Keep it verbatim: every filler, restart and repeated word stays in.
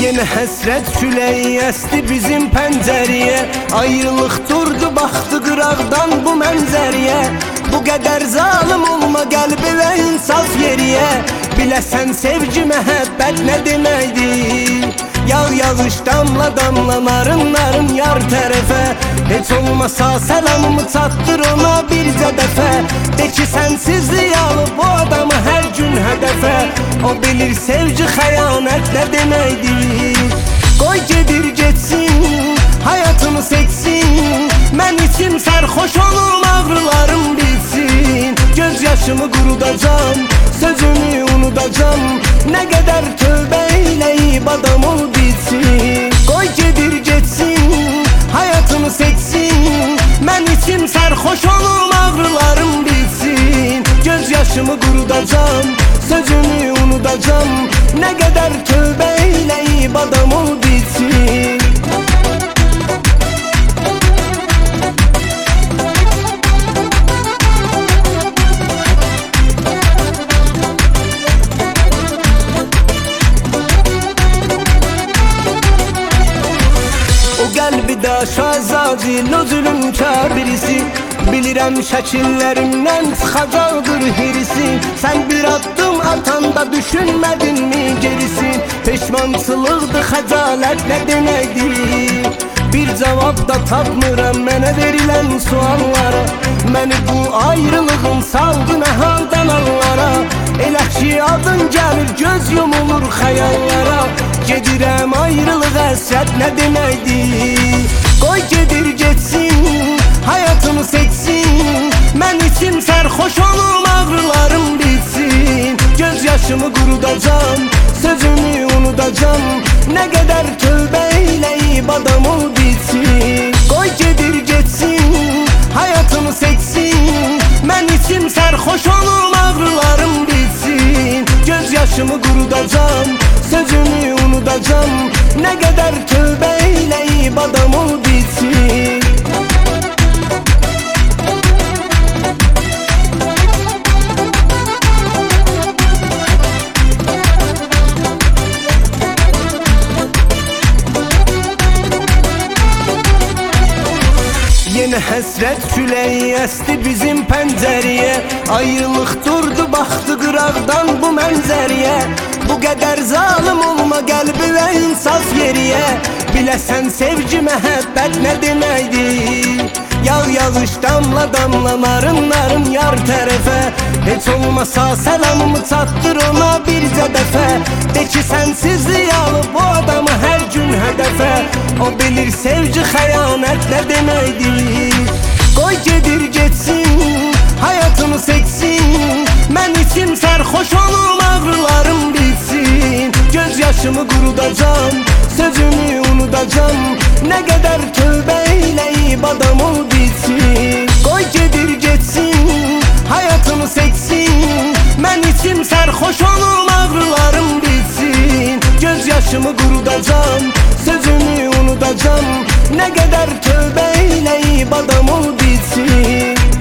Yine həsrət küləyi əsdi bizim pəncəriyə. Ayrılıq durdu, baxdı qıraqdan bu mənzəriyə. Bu qədər zalim olma qəlbi və insaf yeriyə. Biləsən sevgi, məhəbbət nə deməkdir? Yağ yağış damla damla, narın narın yar tərəfə. Heç olmasa səlamımı çatdır ona bircə dəfə. De ki sənsizlik alıb bu adamı hər gün hədəfə. O bilir sevgi xəyanət nə deməkdir. Qoy gedir getsin, hayatını seçsin. Mən içim sərxoş olum, ağrılarım bilsin. Göz yaşımı qurudacam, sözünü unudacam. Nə qədər tövbə eləyib adam ol bilsin. Qoy gedir getsin, hayatını seçsin. Mən içim sərxoş olum, ağrılarım bilsin. Göz yaşımı qurudacam, sözünü unudacam. Nə qədər tövbə eləyib adam ol bilsin. Qəlbi daş azadil, o zülümkar birisi. Bilirəm şəkillərimdən çıxacaqdır hirisi. Sən bir addım atanda düşünmədin mi gerisi? Peşmançılıqdır, xəcalət nə deməkdir? Bir cavab da tapmıram mənə verilən suallara. Məni bu ayrılığın saldı nə haldan anlara. Elə ki adın gəlir, göz yumulur xəyallara. Gedirəm ayrılıq, həsrət nə deməkdir? Qoy gedir getsin, hayatını seçsin. Mən içim sərxoş olum, ağrılarım bilsin. Göz yaşımı qurudacam, sözümü unudacam. Nə qədər tövbə eləyib adam ol bilsin. Qoy gedir getsin, hayatını seçsin. Mən içim sərxoş olum, ağrılarım bilsin. Göz yaşımı qurudacam, sözümü unudacam. Nə qədər tövbə eləyib adam ol bilsin. Yine həsrət küləyi əsdi bizim pəncəriyə. Ayrılıq durdu, baxdı qıraqdan bu mənzəriyə. Bu qədər zalim olma qəlbi və insaf yeriyə. Biləsən sevgi, məhəbbət nə deməkdir? Yağ yağış damla damla, narın narın yar tərəfə. Heç olmasa səlamımı çatdır ona bircə dəfə. De ki sənsizlik alıb bu adamı hər gün hədəfə. O bilir sevgi xəyanət nə deməkdir? Qoy gedir getsin, hayatını seçsin. Mən içim sərxoş olum, ağrılarım bilsin. Göz yaşımı qurudacam, sözümü unudacam. Nə qədər tövbə eləyib adam ol bilsin. Qoy gedir getsin, hayatını seçsin. Mən içim sərxoş olum, ağrılarım bilsin. Göz yaşımı qurudacam, sözümü unudacam. Nə qədər tövbə eləyib adam ol bilsin.